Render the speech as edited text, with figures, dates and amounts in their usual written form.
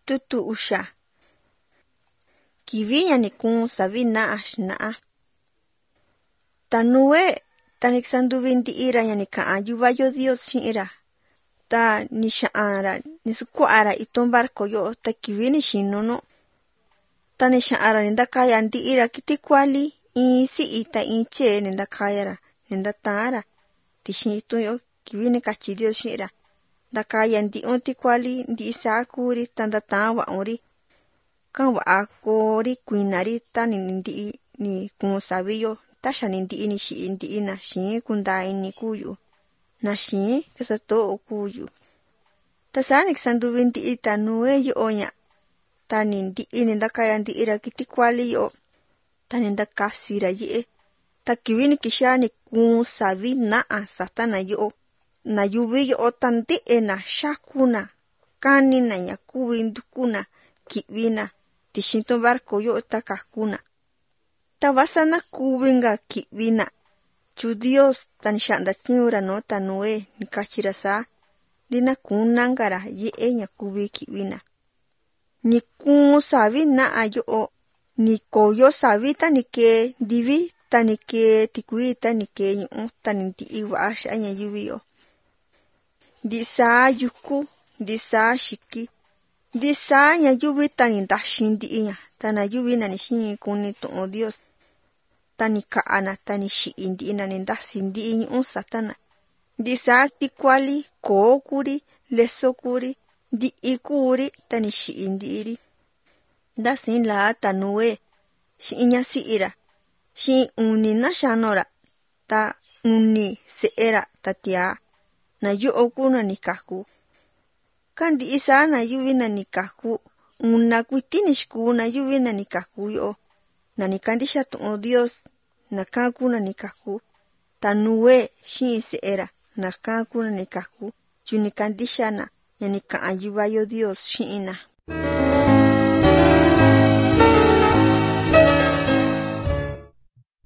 tutu usha. Kivi ña ni kuun savi na'a xina'a. Ta Noé ta ni kisanduvi nti'ira ña ni ka'an yuvayo Dios xi'ira. Ta ni xa'anra ni sukua'ara itun barco yo'o ta kivi ni xinu nu. Ta ni xa'anra ni ndakaya nti'ira kiti kuali in si'i ta in tyee ni ndakayara ni ndata'ara tixin itun yo'o kivi ni kachi Dios xi'ira. Ndakaya nti'un ti kuali nti'i saa kuuri ta ndata'an va'unri. Kan va'a koori kuinari ta ni ndi'i ni kuun savi yo ta xa ni ndi'i ni xi'i ndi'i na xiin kundaa ini kuyu. Na xiin kasato'o kuyu. Ta saa ni kisanduvi ndi'i ta Noé yo'o ña. Ta ni ndi'i ni ndakaya ndi'ira kiti kuali yo'o. Ta ni ndakasira ye'e. Ta kivi ni kixaa ni kuun savi na'a sata na yo'o. Na yuvi yo'o ta nde'e na xaku na. Kani na ña kuvi nduku na ki'vi na. Tixin tun barco yo'o ta kaku na. Ta vasa na kuvi nga ki'vi na. Chu Dios ta ni xa'nda tniura nuu ta Noé ni kachira saa. Di na kunangara ye'e ña kuvi ki'vi na. Ni kuun savi na'a yo'o. Ni koyo savi ta ni kee divi ta ni kee tikui ta ni kee ñu'un ta ni ndi'i va'a xa'a ña yuvi yo'o. Ndi'i saa yuku, ndi'i saa xiki. Ndi'i saa ña yuvi ta ni ndaxin ndi'i ña. Ta na yuvi na ni xiin kuni tu'un Dios. Ta ni ka'a na ta ni xi'i ndi'i na ni ndasi ndi'i ñu'un sata na. Ndi'i saa ti kuali koo kuri, leso kuri, ndi'i kuuri ta ni xi'i ndi'iri. Ndasin laa ta Noé xi'in ña si'ira. Xi'in uni na xanora. Ta uni se'era ta tiaa. Na yo'o kuna ni kaku. Ka ndi'i saa na yuvi na ni kaku. Una kuiti ni xkuu na yuvi na ni kaku yo'o. Na ni kandixia tu'un Dios. Na kaan kuna ni kaku. Ta Noé xi'in se'era. Na kaan kuna ni kaku. Chu ni kandixia na ña ni ka'an yuvayo Dios xi'in na.